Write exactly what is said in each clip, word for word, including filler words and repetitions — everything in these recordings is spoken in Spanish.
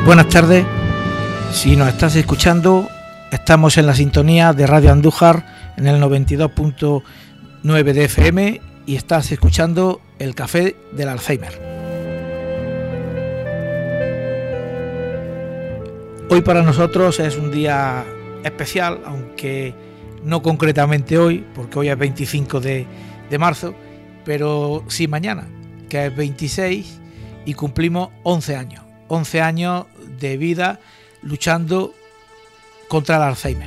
Buenas tardes, si nos estás escuchando, estamos en la sintonía de Radio Andújar en el noventa y dos punto nueve de F M y estás escuchando el Café del Alzheimer. Hoy para nosotros es un día especial, aunque no concretamente hoy, porque hoy es veinticinco de marzo, pero sí mañana, que es veintiséis, y cumplimos once años. once años de vida luchando contra el Alzheimer.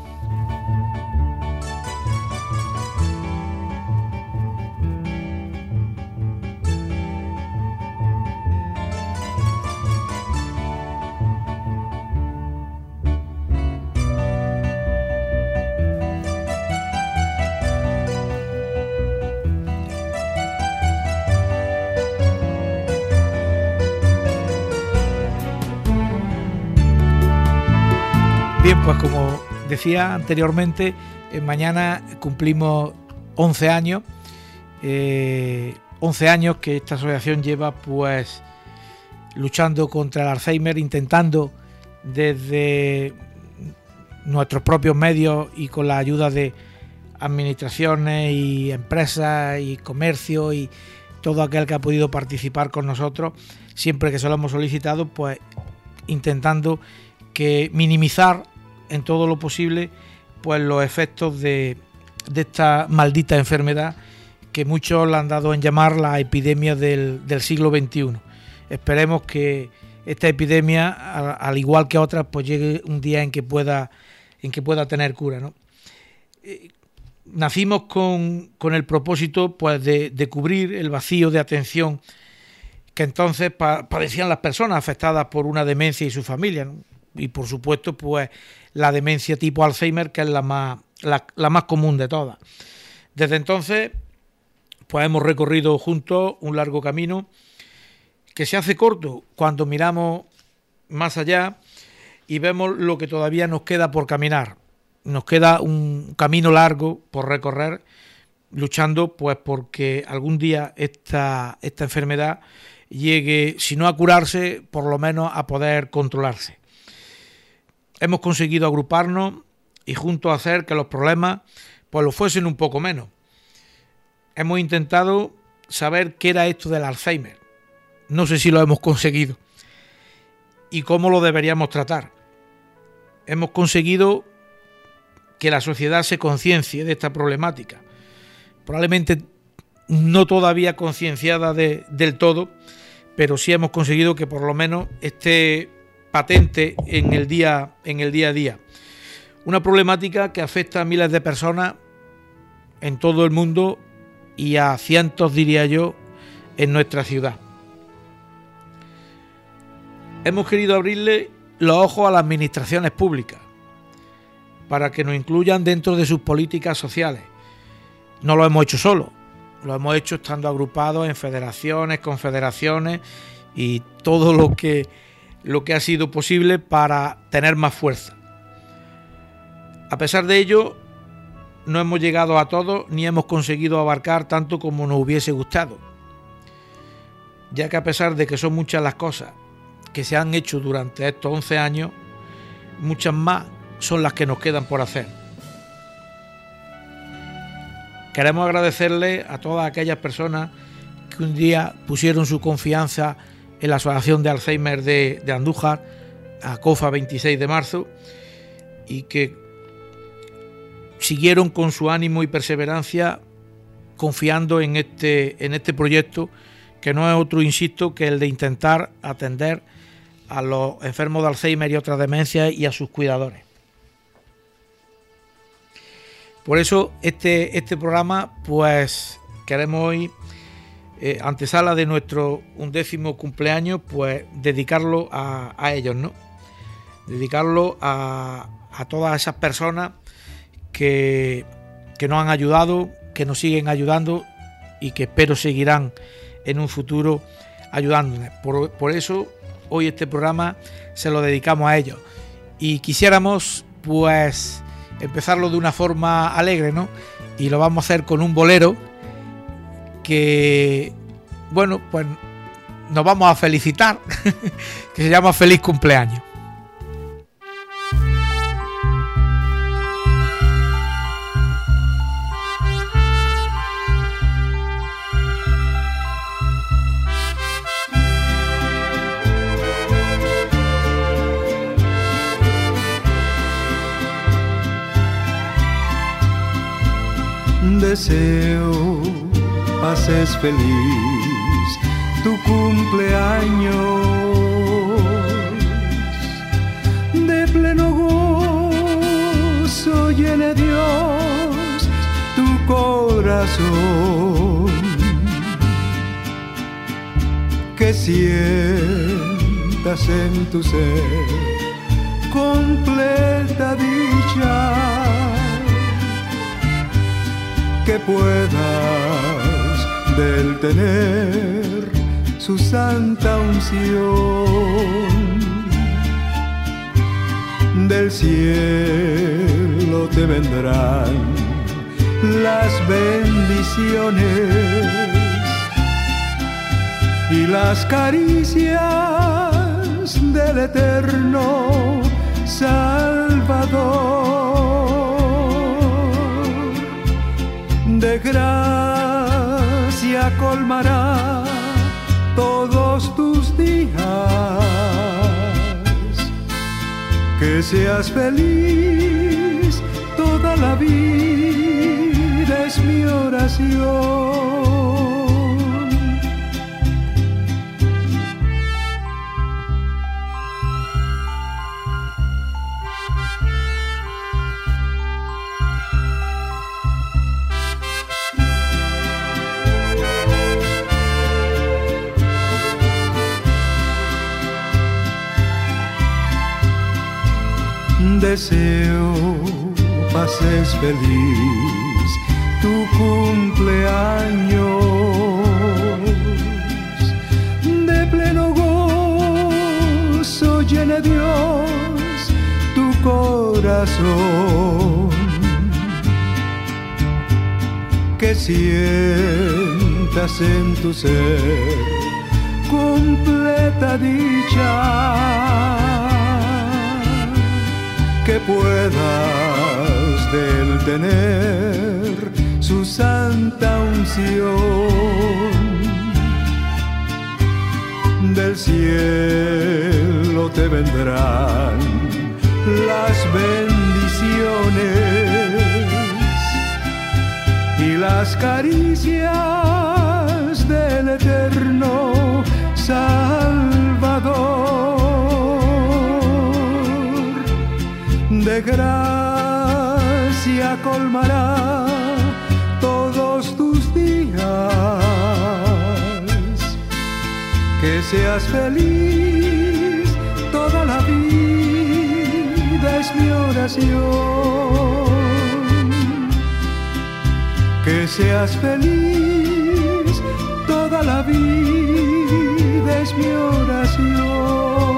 Bien, pues como decía anteriormente, eh, mañana cumplimos once años, eh, once años que esta asociación lleva pues luchando contra el Alzheimer, intentando desde nuestros propios medios y con la ayuda de administraciones y empresas y comercio y todo aquel que ha podido participar con nosotros, siempre que se lo hemos solicitado, pues intentando que minimizar en todo lo posible pues los efectos de, de esta maldita enfermedad que muchos la han dado en llamar la epidemia del, del siglo veintiuno. Esperemos que esta epidemia, al, al igual que otras, pues llegue un día en que pueda, en que pueda tener cura, ¿no? Eh, nacimos con, con el propósito pues de, de cubrir el vacío de atención que entonces pa, padecían las personas afectadas por una demencia y su familia, ¿no? Y por supuesto pues la demencia tipo Alzheimer, que es la más, la, la más común de todas. Desde entonces pues hemos recorrido juntos un largo camino que se hace corto cuando miramos más allá y vemos lo que todavía nos queda por caminar. Nos queda un camino largo por recorrer, luchando pues porque algún día esta, esta enfermedad llegue, si no a curarse, por lo menos a poder controlarse. Hemos conseguido agruparnos y juntos hacer que los problemas pues lo fuesen un poco menos. Hemos intentado saber qué era esto del Alzheimer. No sé si lo hemos conseguido y cómo lo deberíamos tratar. Hemos conseguido que la sociedad se conciencie de esta problemática. Probablemente no todavía concienciada de, del todo, pero sí hemos conseguido que por lo menos esté patente en el día en el día a día. Una problemática que afecta a miles de personas en todo el mundo y a cientos, diría yo, en nuestra ciudad. Hemos querido abrirle los ojos a las administraciones públicas para que nos incluyan dentro de sus políticas sociales. No lo hemos hecho solo, lo hemos hecho estando agrupados en federaciones, confederaciones y todo lo que lo que ha sido posible para tener más fuerza. A pesar de ello, no hemos llegado a todos ni hemos conseguido abarcar tanto como nos hubiese gustado, ya que a pesar de que son muchas las cosas que se han hecho durante estos once años, muchas más son las que nos quedan por hacer. Queremos agradecerle a todas aquellas personas que un día pusieron su confianza en la Asociación de Alzheimer de, de Andújar, a COFA veintiséis de marzo, y que siguieron con su ánimo y perseverancia confiando en este, en este proyecto, que no es otro, insisto, que el de intentar atender a los enfermos de Alzheimer y otras demencias y a sus cuidadores. Por eso este, este programa, pues queremos hoy, Eh, antesala de nuestro undécimo cumpleaños, pues dedicarlo a, a ellos, ¿no? Dedicarlo a, a todas esas personas que, que nos han ayudado, que nos siguen ayudando y que espero seguirán en un futuro ayudándonos. Por, por eso hoy este programa se lo dedicamos a ellos y quisiéramos pues empezarlo de una forma alegre, ¿no? Y lo vamos a hacer con un bolero que, bueno, pues nos vamos a felicitar, que se llama Feliz Cumpleaños. Deseo pases feliz tu cumpleaños, de pleno gozo llene Dios tu corazón, que sientas en tu ser completa dicha, que puedas del tener su santa unción. Del cielo te vendrán las bendiciones y las caricias del eterno Salvador. De gracia colmará todos tus días, que seas feliz toda la vida es mi oración. Deseo pases feliz tu cumpleaños, de pleno gozo llene Dios tu corazón, que sientas en tu ser completa dicha, que puedas del tener su santa unción. Del cielo te vendrán las bendiciones y las caricias del eterno Salvador. De gracia colmará todos tus días, que seas feliz toda la vida es mi oración, que seas feliz toda la vida es mi oración.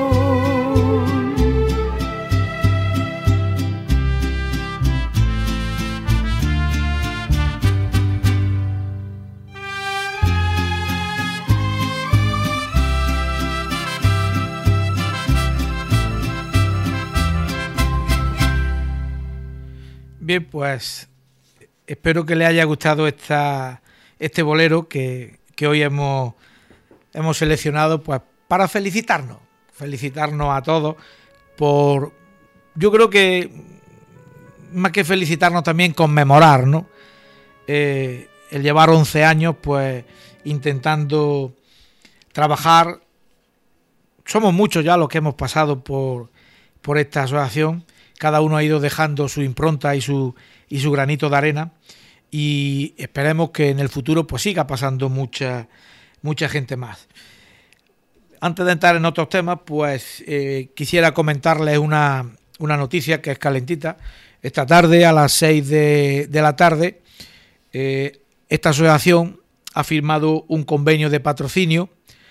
Bien, pues espero que les haya gustado esta, este bolero que, que hoy hemos, hemos seleccionado, pues para felicitarnos, felicitarnos a todos por, yo creo que más que felicitarnos también conmemorar, ¿no? Eh, el llevar once años pues intentando trabajar. Somos muchos ya los que hemos pasado por, por esta asociación. Cada uno ha ido dejando su impronta y su, y su granito de arena, y esperemos que en el futuro pues siga pasando mucha, mucha gente más. Antes de entrar en otros temas, pues eh, quisiera comentarles una, una noticia que es calentita. Esta tarde, a las seis de, de la tarde, eh, esta asociación ha firmado un convenio de patrocinio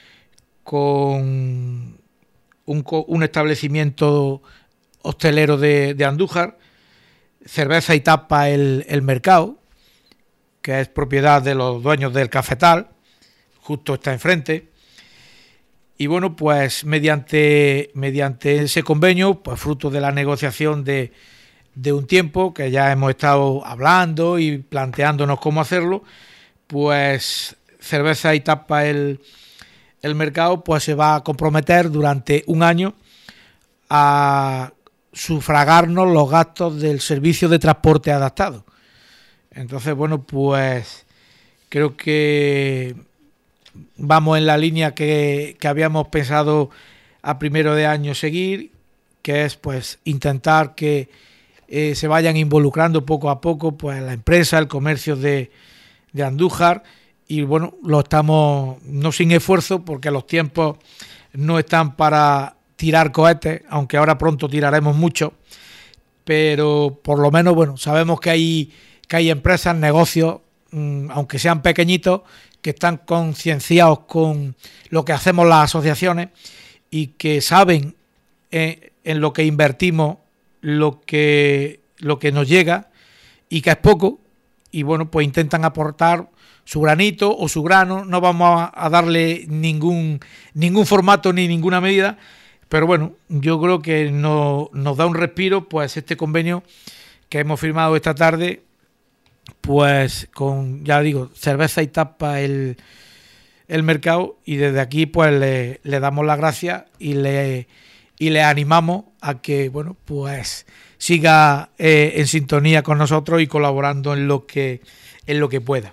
con un, un establecimiento hostelero de, de Andújar, Cerveza y Tapa el, el Mercado, que es propiedad de los dueños del Cafetal, justo está enfrente, Y bueno, pues mediante, mediante ese convenio, pues fruto de la negociación de, de un tiempo que ya hemos estado hablando y planteándonos cómo hacerlo, pues Cerveza y Tapa el, el Mercado pues se va a comprometer durante un año a sufragarnos los gastos del servicio de transporte adaptado. Entonces, bueno, pues creo que vamos en la línea que, que habíamos pensado a primero de año seguir, que es pues intentar que eh, se vayan involucrando poco a poco pues la empresa, el comercio de, de Andújar, y bueno, lo estamos no sin esfuerzo porque los tiempos no están para tirar cohetes, aunque ahora pronto tiraremos mucho, pero por lo menos bueno, sabemos que hay que hay empresas, negocios, mmm, aunque sean pequeñitos, que están concienciados con lo que hacemos las asociaciones y que saben eh, en lo que invertimos lo que lo que nos llega y que es poco, y bueno, pues intentan aportar su granito o su grano. No vamos a, a darle ningún ningún formato ni ninguna medida, pero bueno, yo creo que no, nos da un respiro pues este convenio que hemos firmado esta tarde, pues con, ya digo, Cerveza y Tapa el, el Mercado, y desde aquí pues le, le damos las gracias y le, y le animamos a que bueno, pues siga eh, en sintonía con nosotros y colaborando en lo que, en lo que pueda.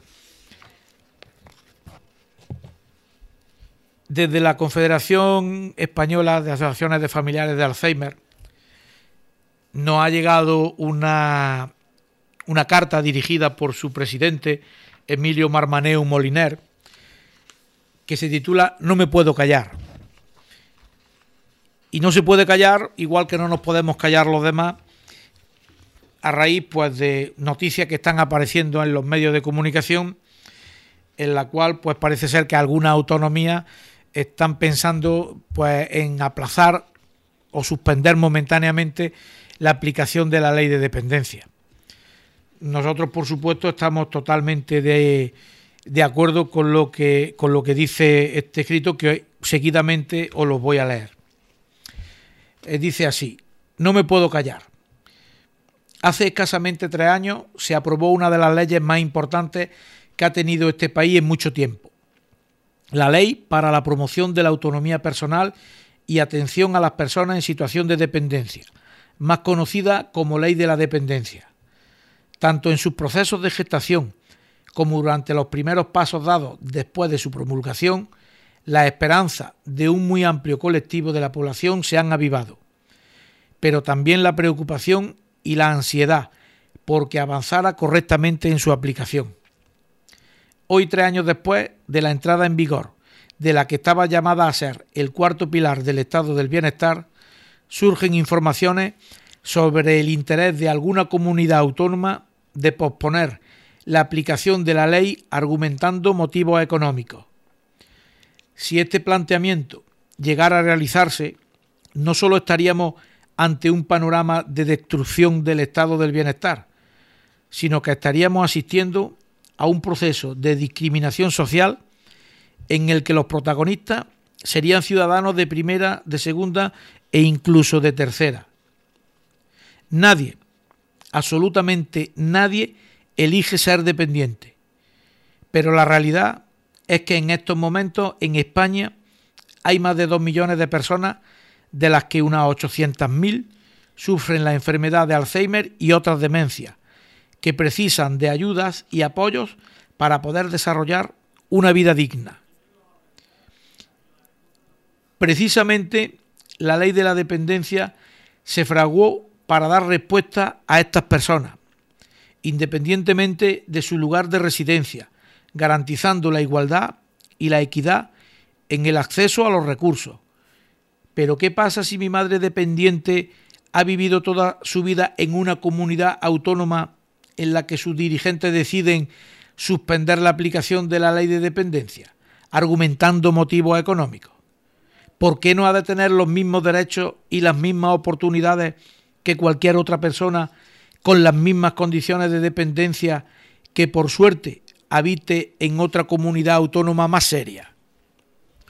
Desde la Confederación Española de Asociaciones de Familiares de Alzheimer nos ha llegado una, una carta dirigida por su presidente, Emilio Marmaneu Moliner, que se titula No me puedo callar. Y no se puede callar, igual que no nos podemos callar los demás, a raíz pues de noticias que están apareciendo en los medios de comunicación, en la cual pues parece ser que algunas autonomías están pensando pues en aplazar o suspender momentáneamente la aplicación de la ley de dependencia. Nosotros, por supuesto, estamos totalmente de, de acuerdo con lo que con lo que dice este escrito, que seguidamente os lo voy a leer. Eh, dice así: no me puedo callar. Hace escasamente tres años se aprobó una de las leyes más importantes que ha tenido este país en mucho tiempo. La Ley para la Promoción de la Autonomía Personal y Atención a las Personas en Situación de Dependencia, más conocida como Ley de la Dependencia. Tanto en sus procesos de gestación como durante los primeros pasos dados después de su promulgación, la esperanza de un muy amplio colectivo de la población se han avivado, pero también la preocupación y la ansiedad porque avanzara correctamente en su aplicación. Hoy, tres años después de la entrada en vigor de la que estaba llamada a ser el cuarto pilar del estado del bienestar, surgen informaciones sobre el interés de alguna comunidad autónoma de posponer la aplicación de la ley argumentando motivos económicos. Si este planteamiento llegara a realizarse, no solo estaríamos ante un panorama de destrucción del estado del bienestar, sino que estaríamos asistiendo a un proceso de discriminación social en el que los protagonistas serían ciudadanos de primera, de segunda e incluso de tercera. Nadie, absolutamente nadie, elige ser dependiente, pero la realidad es que en estos momentos en España hay más de dos millones de personas, de las que unas ochocientas mil sufren la enfermedad de Alzheimer y otras demencias, que precisan de ayudas y apoyos para poder desarrollar una vida digna. Precisamente la ley de la dependencia se fraguó para dar respuesta a estas personas, independientemente de su lugar de residencia, garantizando la igualdad y la equidad en el acceso a los recursos. Pero ¿qué pasa si mi madre dependiente ha vivido toda su vida en una comunidad autónoma en la que sus dirigentes deciden suspender la aplicación de la ley de dependencia, argumentando motivos económicos? ¿Por qué no ha de tener los mismos derechos y las mismas oportunidades que cualquier otra persona con las mismas condiciones de dependencia que por suerte habite en otra comunidad autónoma más seria?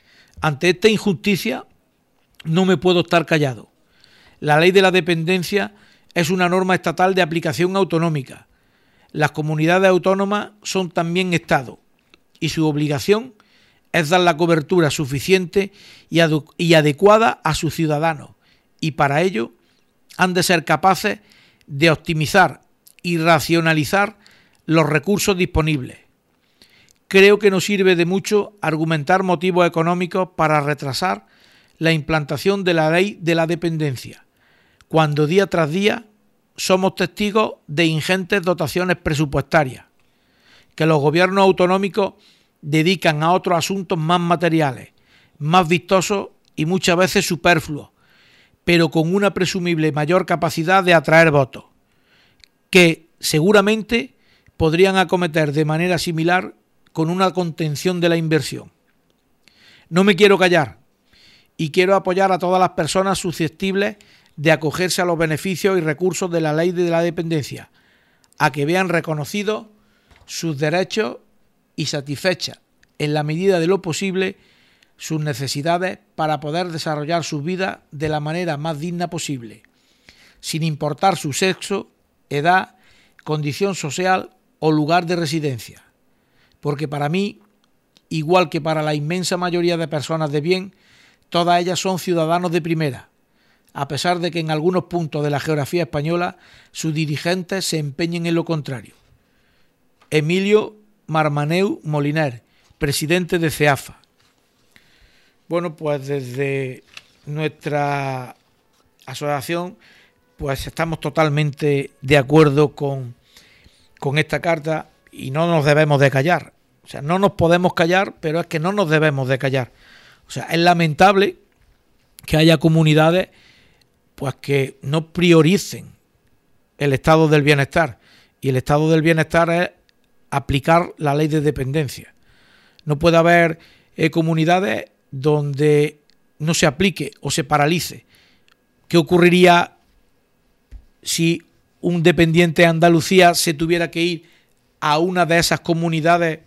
Ante esta injusticia no me puedo estar callado. La ley de la dependencia es una norma estatal de aplicación autonómica. Las comunidades autónomas son también Estado y su obligación es dar la cobertura suficiente y, adu- y adecuada a sus ciudadanos, y para ello han de ser capaces de optimizar y racionalizar los recursos disponibles. Creo que no sirve de mucho argumentar motivos económicos para retrasar la implantación de la ley de la dependencia, cuando día tras día somos testigos de ingentes dotaciones presupuestarias, que los gobiernos autonómicos dedican a otros asuntos más materiales, más vistosos y muchas veces superfluos, pero con una presumible mayor capacidad de atraer votos, que seguramente podrían acometer de manera similar con una contención de la inversión. No me quiero callar y quiero apoyar a todas las personas susceptibles de acogerse a los beneficios y recursos de la ley de la dependencia, a que vean reconocidos sus derechos y satisfechas, en la medida de lo posible, sus necesidades para poder desarrollar sus vidas de la manera más digna posible, sin importar su sexo, edad, condición social o lugar de residencia. Porque para mí, igual que para la inmensa mayoría de personas de bien, todas ellas son ciudadanos de primera, a pesar de que en algunos puntos de la geografía española sus dirigentes se empeñen en lo contrario. Emilio Marmaneu Moliner, presidente de CEAFA. Bueno, pues desde nuestra asociación pues estamos totalmente de acuerdo con, con esta carta y no nos debemos de callar. O sea, no nos podemos callar, pero es que no nos debemos de callar. O sea, es lamentable que haya comunidades pues que no prioricen el estado del bienestar. Y el estado del bienestar es aplicar la ley de dependencia. No puede haber eh, comunidades donde no se aplique o se paralice. ¿Qué ocurriría si un dependiente de Andalucía se tuviera que ir a una de esas comunidades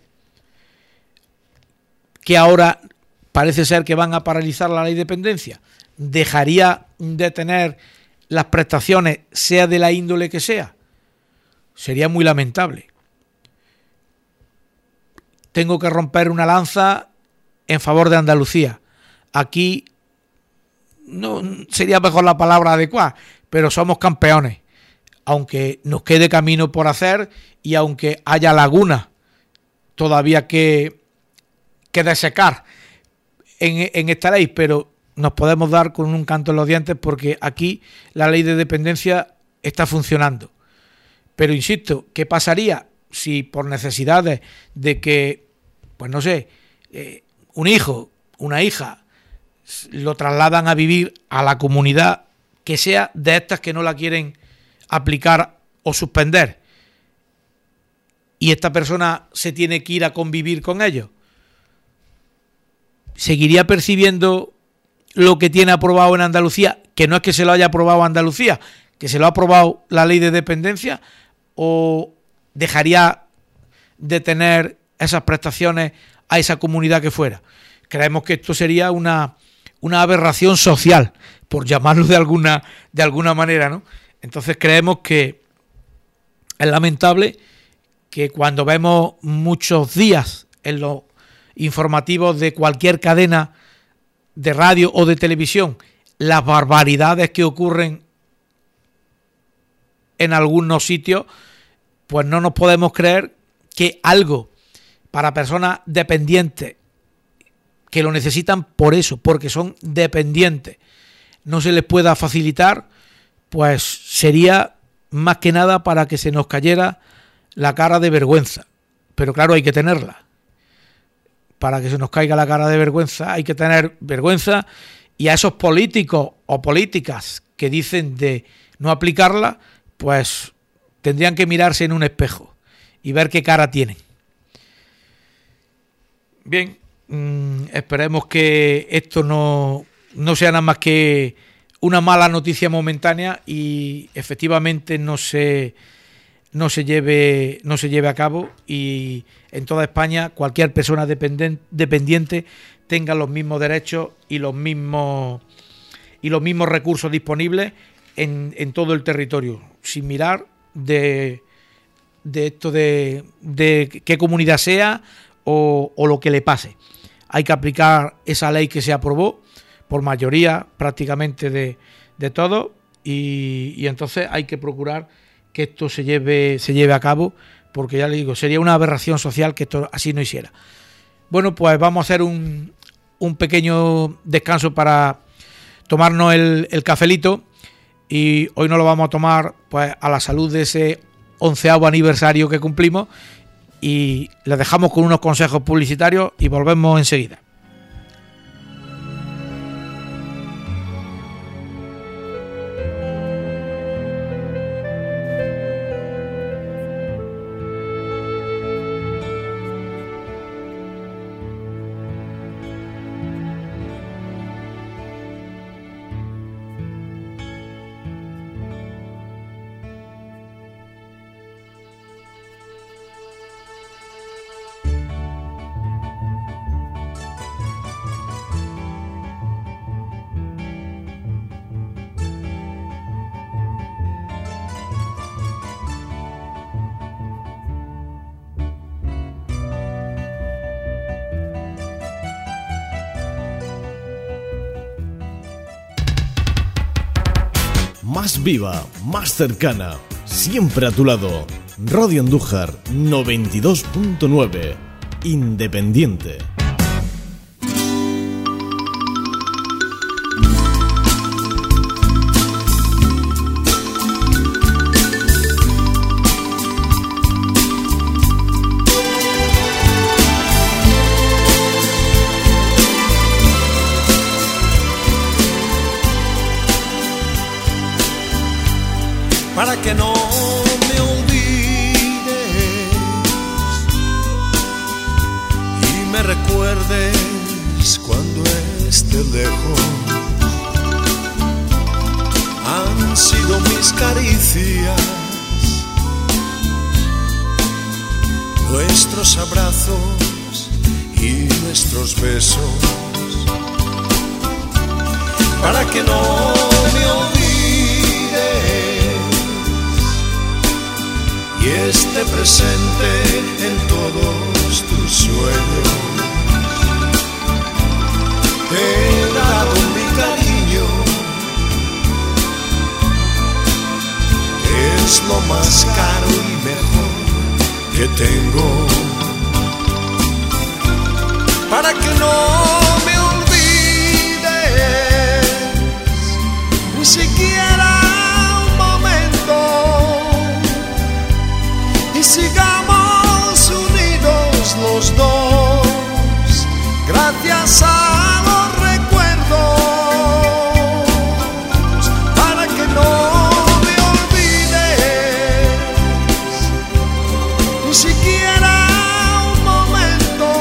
que ahora parece ser que van a paralizar la ley de dependencia? ¿Dejaría de tener las prestaciones, sea de la índole que sea? Sería muy lamentable. Tengo que romper una lanza en favor de Andalucía. Aquí no sería mejor la palabra adecuada, pero somos campeones. Aunque nos quede camino por hacer y aunque haya lagunas todavía que, que desecar en, en esta ley, pero nos podemos dar con un canto en los dientes porque aquí la ley de dependencia está funcionando. Pero insisto, ¿qué pasaría si por necesidades de que, pues no sé, eh, un hijo, una hija, lo trasladan a vivir a la comunidad que sea de estas que no la quieren aplicar o suspender, y esta persona se tiene que ir a convivir con ellos? ¿Seguiría percibiendo lo que tiene aprobado en Andalucía, que no es que se lo haya aprobado Andalucía, que se lo ha aprobado la ley de dependencia, o dejaría de tener esas prestaciones a esa comunidad que fuera? Creemos que esto sería una, una aberración social, por llamarlo de alguna, de alguna manera, ¿no? Entonces creemos que es lamentable que cuando vemos muchos días en los informativos de cualquier cadena de radio o de televisión las barbaridades que ocurren en algunos sitios, pues no nos podemos creer que algo para personas dependientes que lo necesitan por eso, porque son dependientes, no se les pueda facilitar, pues sería más que nada para que se nos cayera la cara de vergüenza. Pero claro, hay que tenerla. Para que se nos caiga la cara de vergüenza hay que tener vergüenza, y a esos políticos o políticas que dicen de no aplicarla, pues tendrían que mirarse en un espejo y ver qué cara tienen. Bien, mmm, esperemos que esto no, no sea nada más que una mala noticia momentánea y efectivamente no se no se lleve, no se lleve a cabo y en toda España cualquier persona dependen, dependiente tenga los mismos derechos y los mismos y los mismos recursos disponibles en, en todo el territorio, sin mirar de, de esto de, de qué comunidad sea o, o lo que le pase. Hay que aplicar esa ley que se aprobó por mayoría prácticamente de, de todos y, y entonces hay que procurar que esto se lleve, se lleve a cabo, porque ya le digo, sería una aberración social que esto así no hiciera. Bueno, pues vamos a hacer un, un pequeño descanso para tomarnos el, el cafelito y hoy no lo vamos a tomar pues a la salud de ese onceavo aniversario que cumplimos y les dejamos con unos consejos publicitarios y volvemos enseguida. Más viva, más cercana, siempre a tu lado. Radio Andújar noventa y dos punto nueve, independiente. Para que no me olvides y me recuerdes cuando esté lejos. Han sido mis caricias, nuestros abrazos y nuestros besos. Para que no me olvides y esté presente en todos tus sueños. Te he dado mi cariño, es lo más caro y mejor que tengo. Para que no me olvides ni siquiera un momento y sigamos unidos los dos, gracias a los recuerdos. Para que no me olvides ni siquiera un momento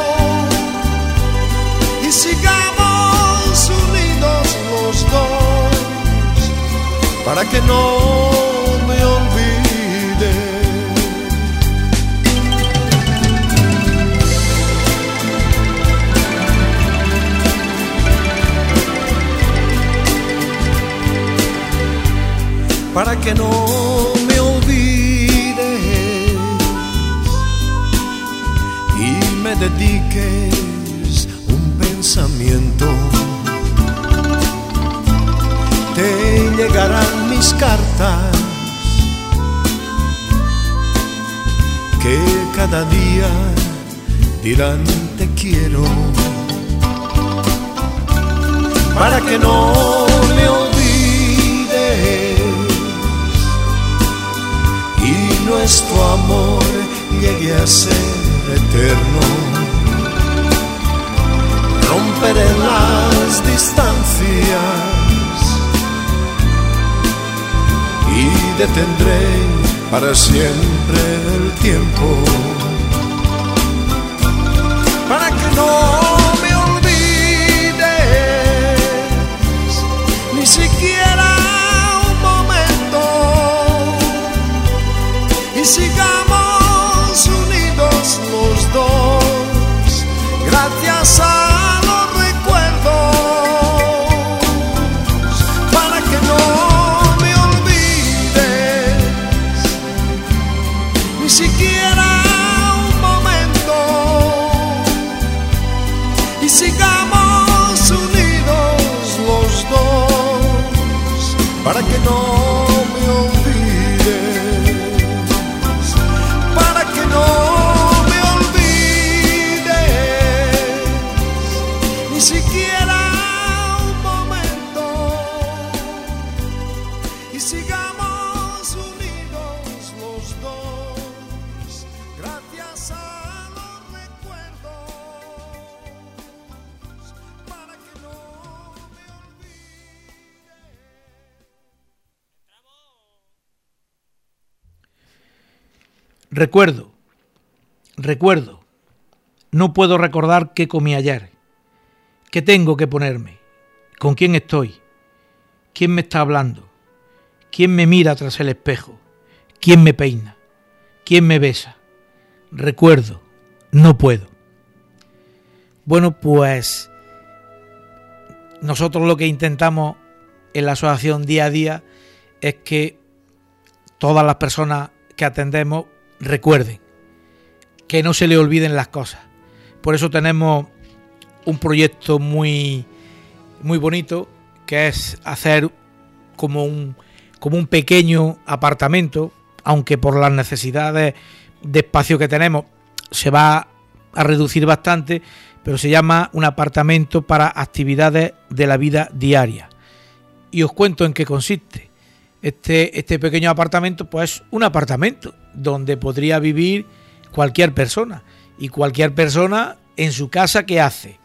y sigamos unidos los dos, para que no me olvides. Para que no me olvides y me dediques un pensamiento. Te llegarán mis cartas que cada día dirán te quiero. Para que no me olvides y nuestro amor llegue a ser eterno. Romperé las distancias y detendré para siempre el tiempo. Para que no me olvides ni siquiera un momento gracias a los recuerdos, para que no me olvides, ni siquiera un momento, y sigamos unidos los dos, para que no me olvides, para que no me olvides, ni siquiera un momento, y sigamos unidos los dos, gracias a los recuerdos, para que no me olvides. Recuerdo, recuerdo, no puedo recordar qué comí ayer, qué tengo que ponerme, con quién estoy, quién me está hablando, quién me mira tras el espejo, quién me peina, quién me besa. Recuerdo, no puedo. Bueno, pues nosotros lo que intentamos en la asociación día a día es que todas las personas que atendemos recuerden, que no se le olviden las cosas. Por eso tenemos un proyecto muy, muy bonito, que es hacer como un, como un pequeño apartamento, aunque por las necesidades de espacio que tenemos se va a reducir bastante, pero se llama un apartamento para actividades de la vida diaria. Y os cuento en qué consiste. Este, este pequeño apartamento, pues es un apartamento donde podría vivir cualquier persona. Y cualquier persona en su casa, ¿qué hace?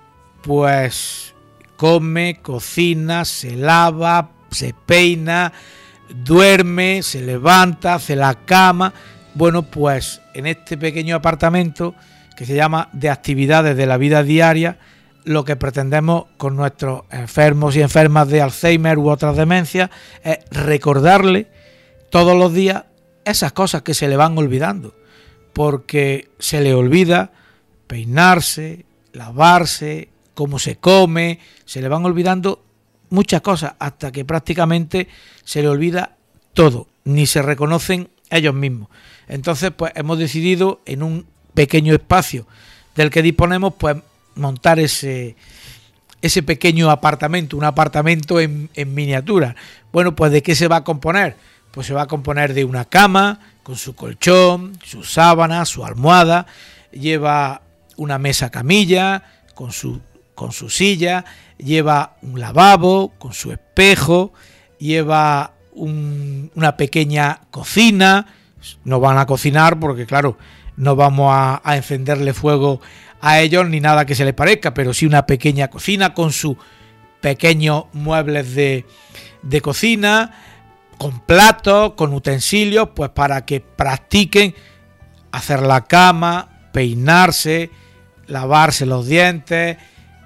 Pues come, cocina, se lava, se peina, duerme, se levanta, hace la cama. Bueno, pues en este pequeño apartamento que se llama de actividades de la vida diaria, lo que pretendemos con nuestros enfermos y enfermas de Alzheimer u otras demencias es recordarle todos los días esas cosas que se le van olvidando, porque se le olvida peinarse, lavarse, cómo se come, se le van olvidando muchas cosas hasta que prácticamente se le olvida todo, ni se reconocen ellos mismos. Entonces, pues hemos decidido en un pequeño espacio del que disponemos, pues montar ese, ese pequeño apartamento, un apartamento en, en miniatura. Bueno, pues ¿de qué se va a componer? Pues se va a componer de una cama, con su colchón, su sábana, su almohada, lleva una mesa camilla, con su, con su silla, lleva un lavabo, con su espejo, lleva un, una pequeña cocina. No van a cocinar porque, claro, no vamos a, a encenderle fuego a ellos ni nada que se les parezca, pero sí una pequeña cocina con sus pequeños muebles de, de cocina, con platos, con utensilios, pues para que practiquen hacer la cama, peinarse, lavarse los dientes,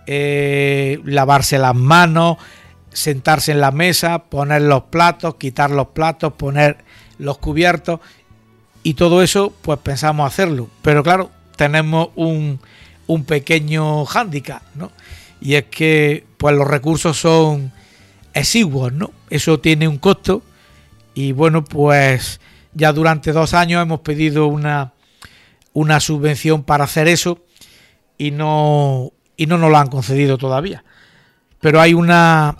eh, lavarse las manos, sentarse en la mesa, poner los platos, quitar los platos, poner los cubiertos, y todo eso pues pensamos hacerlo, pero claro, tenemos un, un pequeño hándicap, ¿no? Y es que pues los recursos son exiguos, ¿no? Eso tiene un costo, y bueno, pues ya durante dos años hemos pedido una, una subvención para hacer eso y no, y no nos la han concedido todavía. Pero hay una,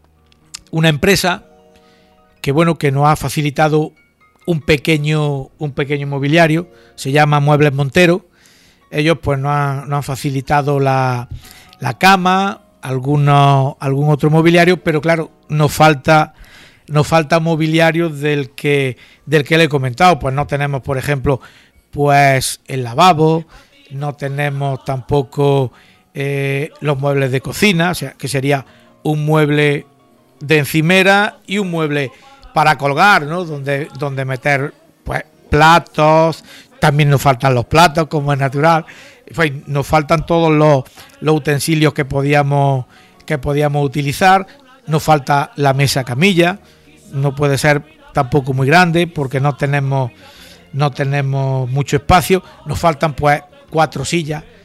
una empresa que bueno, que nos ha facilitado un pequeño, un pequeño mobiliario, se llama Muebles Montero. Ellos pues nos han, nos han facilitado la, la cama, algunos, algún otro mobiliario, pero claro, nos falta, nos falta mobiliario del que, del que le he comentado. Pues no tenemos, por ejemplo, pues el lavabo, no tenemos tampoco eh, los muebles de cocina, o sea, que sería un mueble de encimera y un mueble para colgar, ¿no? Donde, donde meter pues platos. También nos faltan los platos, como es natural. Pues nos faltan todos los, los utensilios que podíamos, que podíamos utilizar. Nos falta la mesa camilla. No puede ser tampoco muy grande porque no tenemos, no tenemos mucho espacio. Nos faltan pues cuatro sillas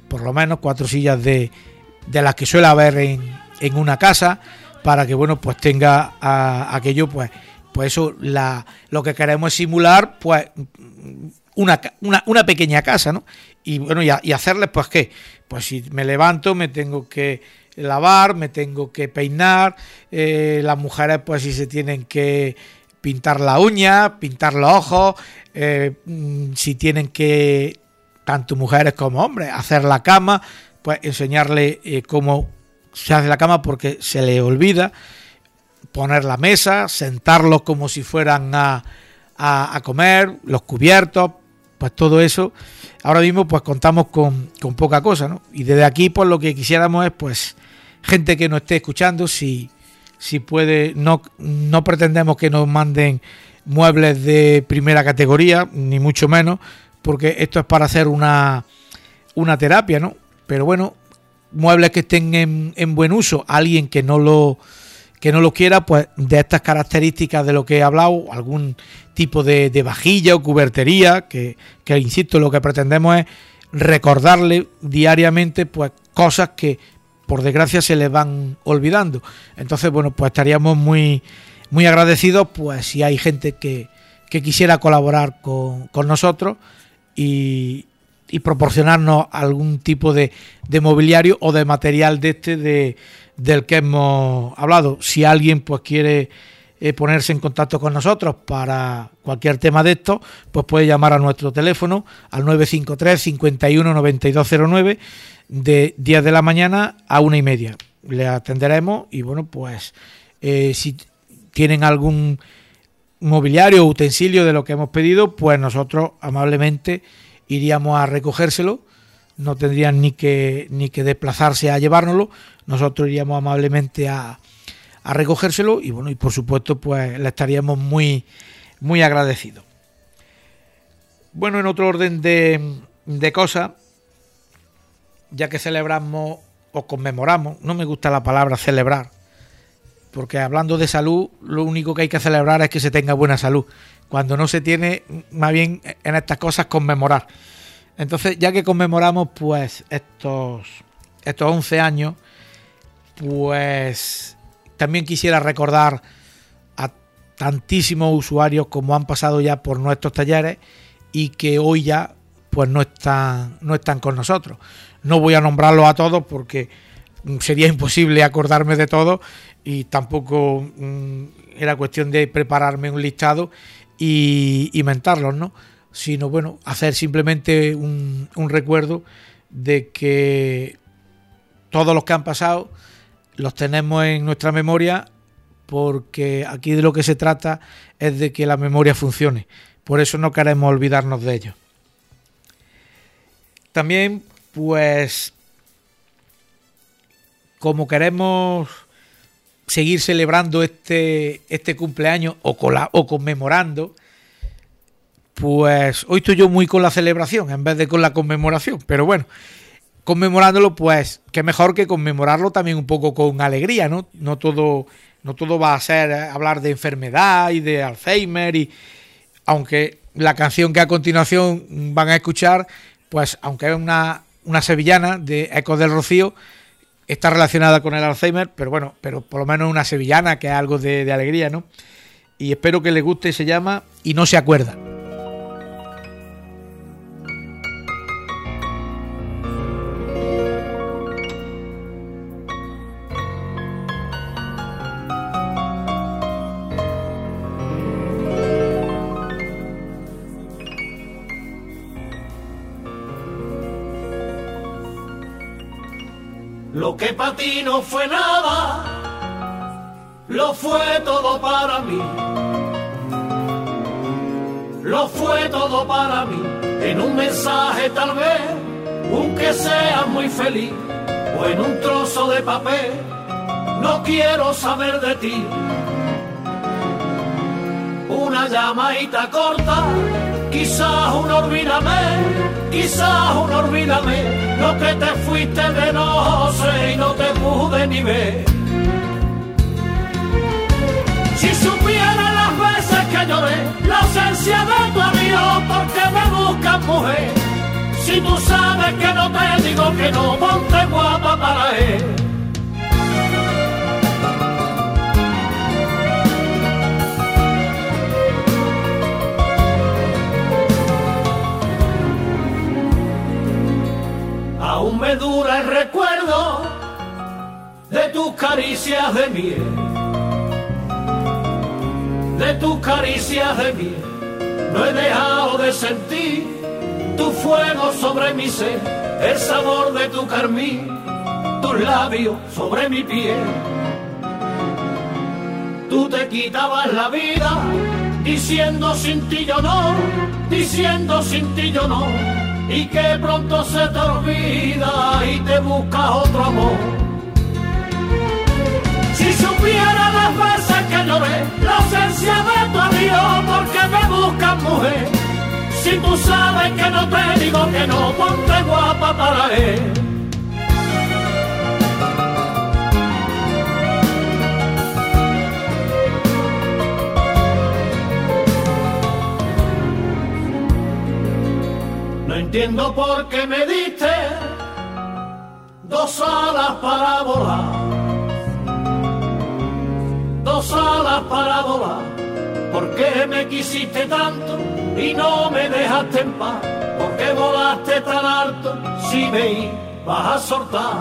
por lo menos cuatro sillas de, de las que suele haber en, en una casa, para que bueno pues tenga a, aquello pues pues eso la lo que queremos es simular pues una, una, una pequeña casa, ¿no? Y bueno, y, a, y hacerles pues qué, pues si me levanto me tengo que lavar, me tengo que peinar, eh, las mujeres pues si se tienen que pintar la uña, pintar los ojos, eh, si tienen que, tanto mujeres como hombres, hacer la cama, pues enseñarle eh, cómo se hace la cama porque se le olvida, poner la mesa, sentarlos como si fueran a, a, a comer, los cubiertos, pues todo eso. Ahora mismo pues contamos con, con poca cosa, ¿no? Y desde aquí pues lo que quisiéramos es pues gente que nos esté escuchando, si, si puede, no, no pretendemos que nos manden muebles de primera categoría, ni mucho menos, porque esto es para hacer una, una terapia, ¿no? Pero bueno, muebles que estén en, en buen uso, alguien que no lo que no lo quiera, pues de estas características de lo que he hablado, algún tipo de, de vajilla o cubertería, que, que insisto, lo que pretendemos es recordarle diariamente pues cosas que por desgracia se les van olvidando. Entonces, bueno, pues estaríamos muy, muy agradecidos pues si hay gente que, que quisiera colaborar con, con nosotros y, y proporcionarnos algún tipo de, de mobiliario o de material de este de del que hemos hablado. Si alguien pues quiere eh, ponerse en contacto con nosotros para cualquier tema de esto, pues puede llamar a nuestro teléfono al nueve cinco tres, cincuenta y uno, noventa y dos cero nueve de diez de la mañana a una y media. Le atenderemos y bueno, pues eh, si tienen algún mobiliario o utensilio de lo que hemos pedido, pues nosotros amablemente iríamos a recogérselo. No tendrían ni que ni que desplazarse a llevárnoslo, nosotros iríamos amablemente a, a recogérselo y bueno, y por supuesto pues le estaríamos muy muy agradecidos. Bueno, en otro orden de, de cosas, ya que celebramos o conmemoramos, no me gusta la palabra celebrar, porque hablando de salud, lo único que hay que celebrar es que se tenga buena salud. Cuando no se tiene, más bien en estas cosas conmemorar. Entonces, ya que conmemoramos pues estos, estos once años, pues también quisiera recordar a tantísimos usuarios como han pasado ya por nuestros talleres y que hoy ya pues no están, no están con nosotros. No voy a nombrarlos a todos porque sería imposible acordarme de todos y tampoco mmm, era cuestión de prepararme un listado y, y mentarlos, ¿no? Sino bueno, hacer simplemente un, un recuerdo de que todos los que han pasado los tenemos en nuestra memoria, porque aquí de lo que se trata es de que la memoria funcione. Por eso no queremos olvidarnos de ellos. También, pues, como queremos seguir celebrando este, este cumpleaños o, cola, o conmemorando, pues hoy estoy yo muy con la celebración en vez de con la conmemoración, pero bueno, conmemorándolo, pues qué mejor que conmemorarlo también un poco con alegría, ¿no? No todo, no todo va a ser hablar de enfermedad y de Alzheimer, y aunque la canción que a continuación van a escuchar, pues aunque es una, una sevillana de Ecos del Rocío, está relacionada con el Alzheimer, pero bueno, pero por lo menos una sevillana que es algo de, de alegría, ¿no? Y espero que les guste, se llama Y no se acuerdan. Lo que para ti no fue nada, lo fue todo para mí. Lo fue todo para mí, en un mensaje tal vez, aunque seas muy feliz, o en un trozo de papel, no quiero saber de ti. Una llamadita corta, quizás un olvídame, quizás un olvídame, lo que te fuiste de no sé y no te pude ni ver. Si supiera las veces que lloré, la ausencia de tu amigo, porque me buscas mujer. Si tú sabes que no te digo digo que no, ponte guapa para él. Aún me dura el recuerdo de tus caricias de miel, de tus caricias de miel. No he dejado de sentir tu fuego sobre mi ser, el sabor de tu carmín, tus labios sobre mi piel. Tú te quitabas la vida diciendo sin ti yo no, diciendo sin ti yo no, y que pronto se te olvida y te buscas otro amor. Si supiera las veces que lloré, la ausencia de tu adiós, porque me buscas mujer. Si tú sabes que no te digo que no, ponte guapa para él. No entiendo por qué me diste dos alas para volar, dos alas para volar. ¿Por qué me quisiste tanto y no me dejaste en paz? ¿Por qué volaste tan alto si me ibas a soltar?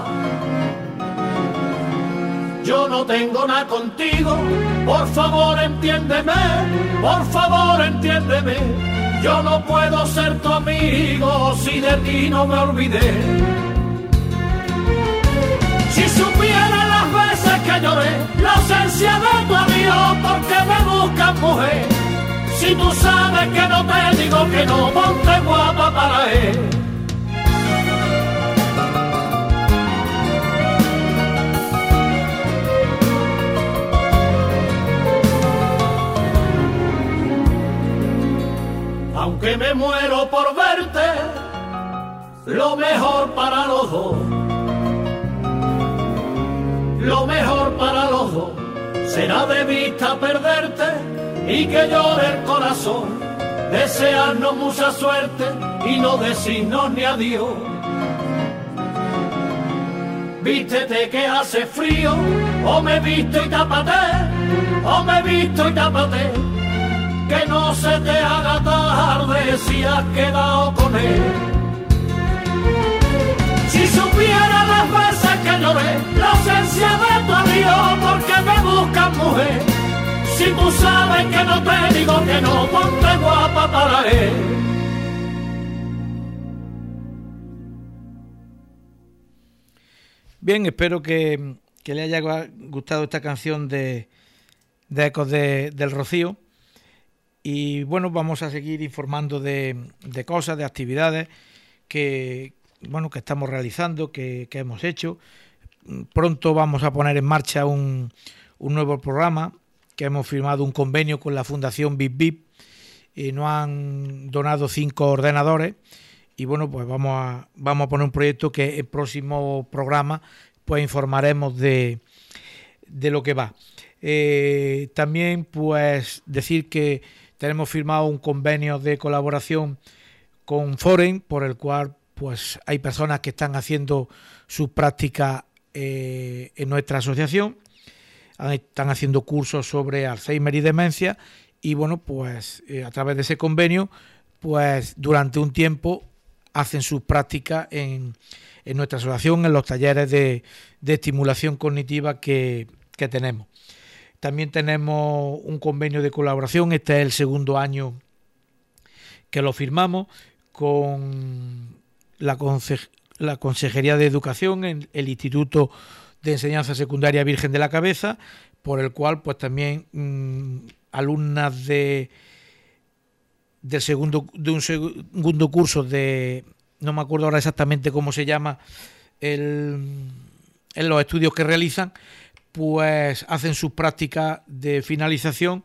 Yo no tengo nada contigo, por favor entiéndeme, por favor entiéndeme. Yo no puedo ser tu amigo si de ti no me olvidé. Si supiera las veces que lloré, la ausencia de tu adiós, porque me buscas mujer. Si tú sabes que no te digo que no, ponte guapa para él. Aunque me muero por verte, lo mejor para los dos, lo mejor para los dos será de vista perderte y que llore el corazón, desearnos mucha suerte y no decirnos ni adiós. Vístete que hace frío, o me visto y tápate, o me visto y tápate, que no se te haga tarde si has quedado con él. Si supiera las veces que lloré, la ausencia de tu adiós, porque me buscas mujer. Si tú sabes que no te digo que no, ponte guapa para él. Bien, espero que, que le haya gustado esta canción de, de Ecos de, del Rocío. Y bueno, vamos a seguir informando de, de cosas, de actividades que, bueno, que estamos realizando, que, que hemos hecho. Pronto vamos a poner en marcha un, un nuevo programa, que hemos firmado un convenio con la Fundación Bip Bip y nos han donado cinco ordenadores. Y bueno, pues vamos a, vamos a poner un proyecto que el próximo programa pues informaremos de, de lo que va. Eh, también pues decir que tenemos firmado un convenio de colaboración con Foren, por el cual pues hay personas que están haciendo sus prácticas eh, en nuestra asociación, están haciendo cursos sobre Alzheimer y demencia, y bueno, pues eh, a través de ese convenio, pues durante un tiempo hacen sus prácticas en, en nuestra asociación, en los talleres de, de estimulación cognitiva que, que tenemos. También tenemos un convenio de colaboración, este es el segundo año que lo firmamos, con la, conse la Consejería de Educación en el Instituto de Enseñanza Secundaria Virgen de la Cabeza, por el cual pues también mmm, alumnas de del segundo de un segundo curso de, no me acuerdo ahora exactamente cómo se llama, el, en los estudios que realizan, pues hacen sus prácticas de finalización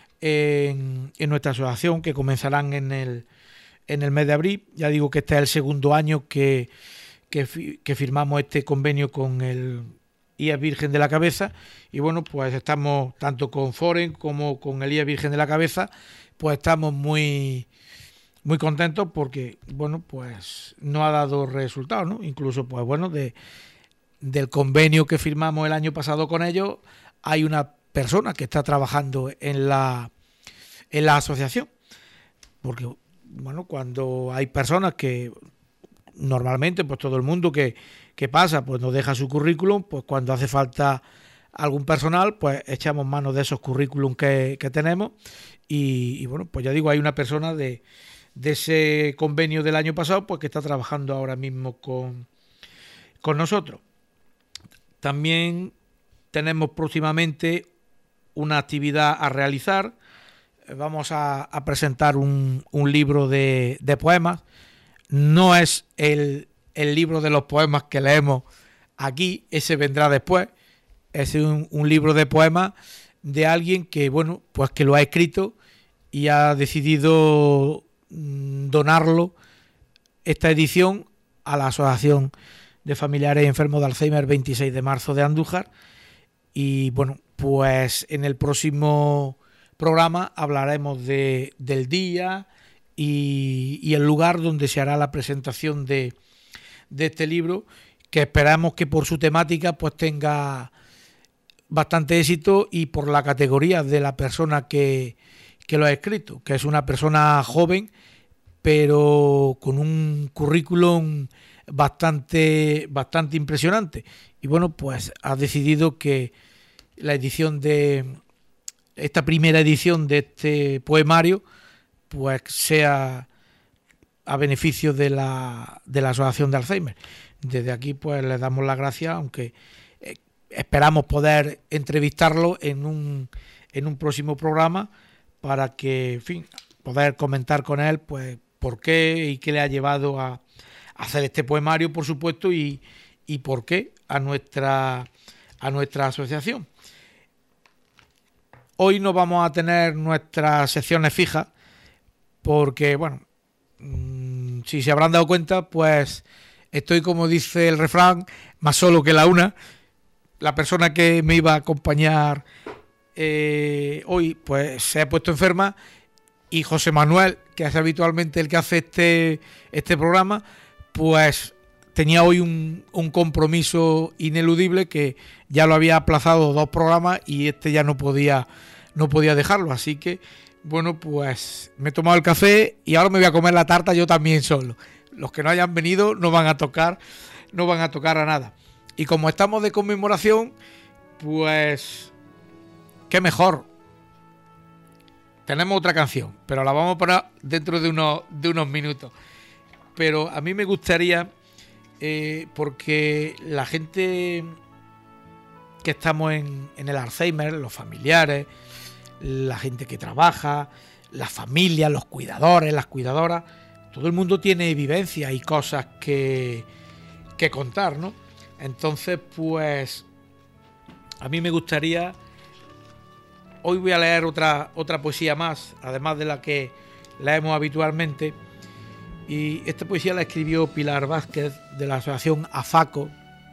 en, en nuestra asociación, que comenzarán en el, en el mes de abril. Ya digo que este es el segundo año que, que, que firmamos este convenio con el I E S Virgen de la Cabeza, y bueno, pues estamos tanto con Foren como con el I E S Virgen de la Cabeza, pues estamos muy, muy contentos porque, bueno, pues no ha dado resultados, ¿no? Incluso, pues bueno, de, del convenio que firmamos el año pasado con ellos, hay una persona que está trabajando en la, en la asociación. Porque, bueno, cuando hay personas que normalmente, pues todo el mundo que, que pasa, pues nos deja su currículum, pues cuando hace falta algún personal, pues echamos mano de esos currículum que, que tenemos y, y bueno, pues ya digo, hay una persona de, de ese convenio del año pasado, pues que está trabajando ahora mismo con, con nosotros. También tenemos próximamente una actividad a realizar. Vamos a, a presentar un, un libro de, de poemas. No es el, el libro de los poemas que leemos aquí, ese vendrá después. Es un, un libro de poemas de alguien que, bueno, pues que lo ha escrito y ha decidido donarlo, esta edición, a la Asociación de Familiares Enfermos de Alzheimer veintiséis de marzo de Andújar. Y bueno, pues en el próximo programa hablaremos de, del día y, y el lugar donde se hará la presentación de, de este libro, que esperamos que por su temática pues tenga bastante éxito y por la categoría de la persona que, que lo ha escrito, que es una persona joven pero con un currículum bastante, bastante impresionante. Y bueno, pues ha decidido que la edición de esta primera edición de este poemario pues sea a beneficio de la, de la Asociación de Alzheimer. Desde aquí pues les damos las gracias, aunque eh, esperamos poder entrevistarlo en un, en un próximo programa para que, en fin, poder comentar con él pues por qué y qué le ha llevado a hacer este poemario, por supuesto, y, y por qué a nuestra, a nuestra asociación. Hoy no vamos a tener nuestras secciones fijas porque, bueno, mmm, si se habrán dado cuenta, pues estoy, como dice el refrán, más solo que la una. La persona que me iba a acompañar eh, hoy, pues se ha puesto enferma, y José Manuel, que es habitualmente el que hace este, este programa, pues tenía hoy un, un compromiso ineludible que ya lo había aplazado dos programas y este ya no podía, no podía dejarlo. Así que, bueno, pues me he tomado el café y ahora me voy a comer la tarta yo también solo. Los que no hayan venido no van a tocar, no van a tocar a nada. Y como estamos de conmemoración, pues qué mejor. Tenemos otra canción, pero la vamos a poner dentro de unos, de unos minutos. Pero a mí me gustaría, eh, porque la gente que estamos en, en el Alzheimer, los familiares, la gente que trabaja, las familias, los cuidadores, las cuidadoras, todo el mundo tiene vivencias y cosas que, que contar, ¿no? Entonces, pues, a mí me gustaría... Hoy voy a leer otra, otra poesía más, además de la que leemos habitualmente. Y esta poesía la escribió Pilar Vázquez, de la asociación AFACO.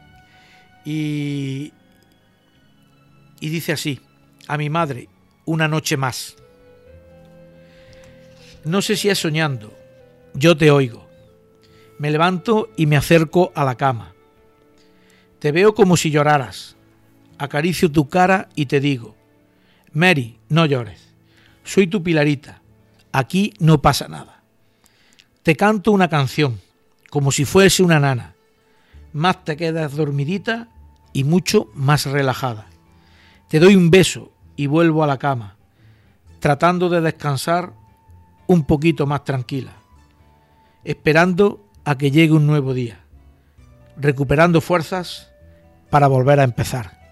Y, y dice así: a mi madre, una noche más. No sé si es soñando, yo te oigo. Me levanto y me acerco a la cama. Te veo como si lloraras. Acaricio tu cara y te digo: Mary, no llores. Soy tu Pilarita. Aquí no pasa nada. Te canto una canción, como si fuese una nana. Más te quedas dormidita y mucho más relajada. Te doy un beso y vuelvo a la cama, tratando de descansar un poquito más tranquila, esperando a que llegue un nuevo día, recuperando fuerzas para volver a empezar.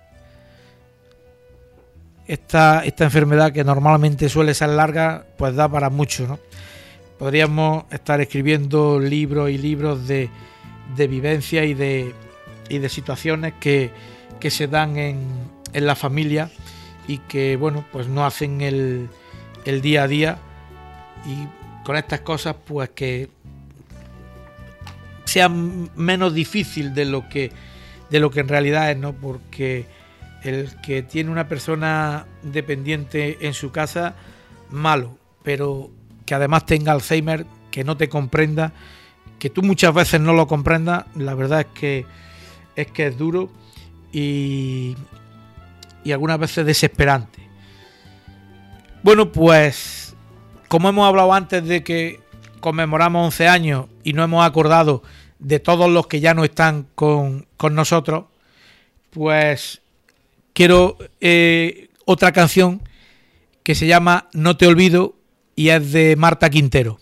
Esta, esta enfermedad, que normalmente suele ser larga, pues da para mucho, ¿no? Podríamos estar escribiendo libros y libros de, de vivencias y de, y de situaciones que, que se dan en, en la familia y que, bueno, pues no hacen el, el día a día, y con estas cosas pues que sea menos difícil de lo que, de lo que en realidad es, ¿no? Porque el que tiene una persona dependiente en su casa, malo, pero que además tenga Alzheimer, que no te comprenda, que tú muchas veces no lo comprendas, la verdad es que es que es duro y, y algunas veces desesperante. Bueno, pues como hemos hablado antes de que conmemoramos once años y no hemos acordado de todos los que ya no están con, con nosotros, pues quiero eh, otra canción que se llama No te olvido y es de Marta Quintero.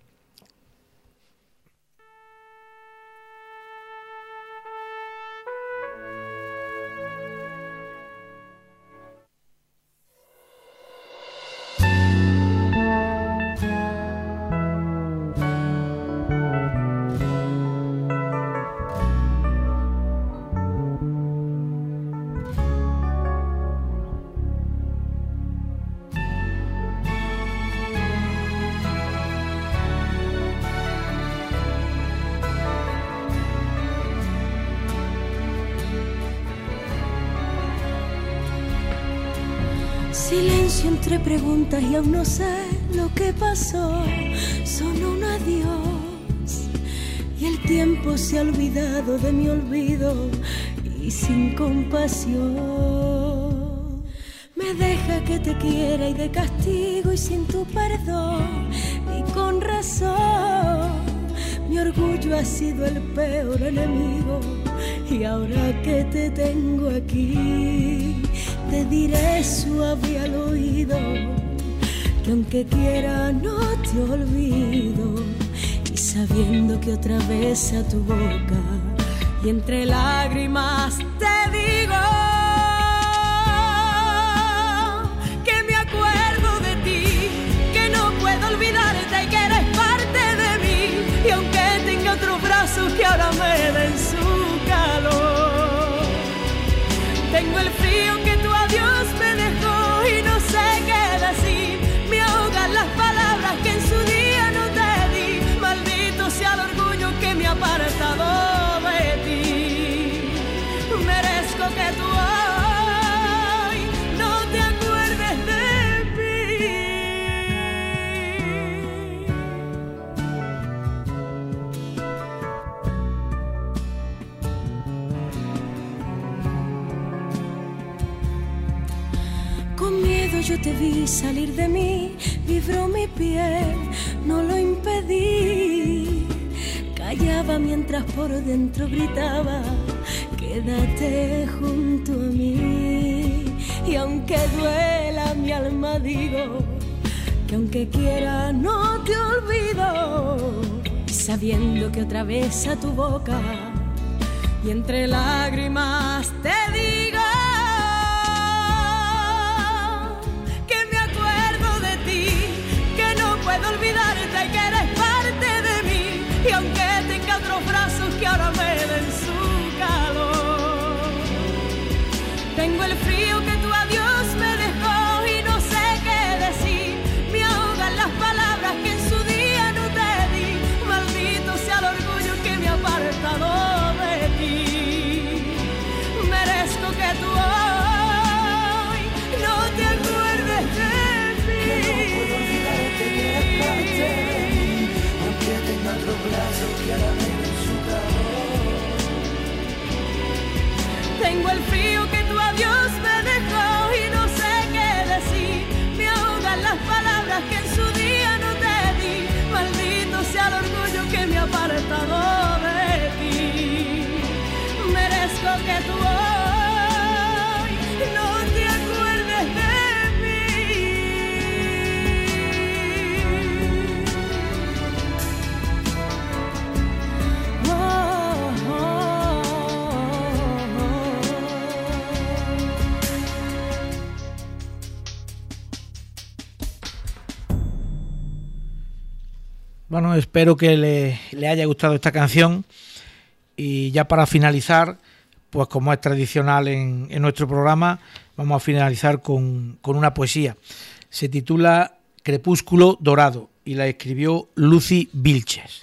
Silencio entre preguntas y aún no sé lo que pasó. Solo un adiós y el tiempo se ha olvidado de mi olvido y sin compasión me deja que te quiera y de castigo y sin tu perdón y con razón. Mi orgullo ha sido el peor enemigo y ahora que te tengo aquí te diré suave al oído que aunque quiera no te olvido, y sabiendo que otra vez a tu boca y entre lágrimas te digo que me acuerdo de ti, que no puedo olvidarte y que eres parte de mí, y aunque tenga otros brazos que ahora me den su calor, tengo el frío que tu adiós me dejó y no sé qué decir. Me ahogan las palabras que en su día no te di. Maldito sea el orgullo que me ha apartado de ti. Merezco que tú hoy no te acuerdes de Con miedo yo te vi salir de mí, vibró mi piel, no lo impedí. Callaba mientras por dentro gritaba, quédate junto a mí. Y aunque duela mi alma digo, que aunque quiera no te olvido. Y sabiendo que otra vez a tu boca y entre lágrimas te digo puedo olvidarte y que eres parte de mí, y aunque tenga otros brazos que ahora me den su calor, tengo el frío que tu adiós me dejó y no sé qué decir. Me ahogan las palabras que en su día no te di. Maldito sea el orgullo que me ha apartado de ti. Merezco que tú hoy no te acuerdes de mí. Aunque tenga otro brazo que ahora me den su calor, tengo el frío que tu adiós me dejó y no sé qué decir. Me ahogan las palabras que en su día no te di. Maldito sea el orgullo que me ha apartado de ti. Merezco que tú hoy no te acuerdes de Bueno, espero que le, le haya gustado esta canción, y ya para finalizar, pues como es tradicional en, en nuestro programa, vamos a finalizar con, con una poesía. Se titula Crepúsculo Dorado y la escribió Lucy Vilches.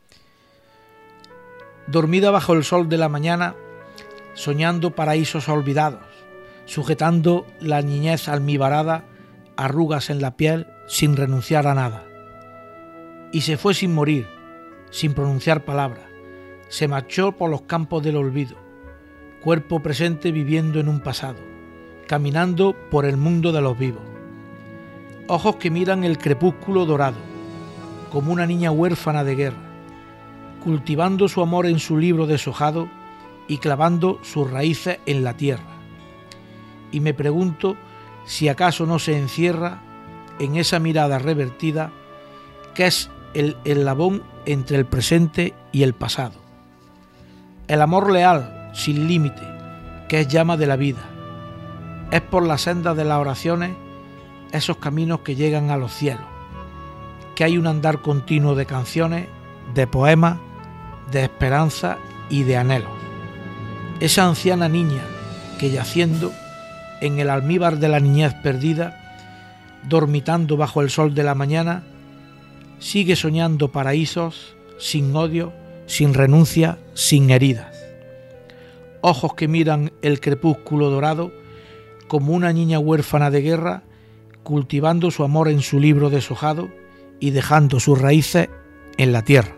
Dormida bajo el sol de la mañana, soñando paraísos olvidados, sujetando la niñez almibarada, arrugas en la piel sin renunciar a nada. y se fue sin morir, sin pronunciar palabra. Se marchó por los campos del olvido, cuerpo presente viviendo en un pasado, caminando por el mundo de los vivos. Ojos que miran el crepúsculo dorado, como una niña huérfana de guerra, cultivando su amor en su libro deshojado y clavando sus raíces en la tierra. Y me pregunto si acaso no se encierra en esa mirada revertida que es el eslabón entre el presente y el pasado. El amor leal, sin límite, que es llama de la vida. Es por la senda de las oraciones esos caminos que llegan a los cielos, que hay un andar continuo de canciones, de poemas, de esperanza y de anhelos. Esa anciana niña que yaciendo en el almíbar de la niñez perdida, dormitando bajo el sol de la mañana, sigue soñando paraísos sin odio, sin renuncia, sin heridas. Ojos que miran el crepúsculo dorado como una niña huérfana de guerra, cultivando su amor en su libro deshojado y dejando sus raíces en la tierra.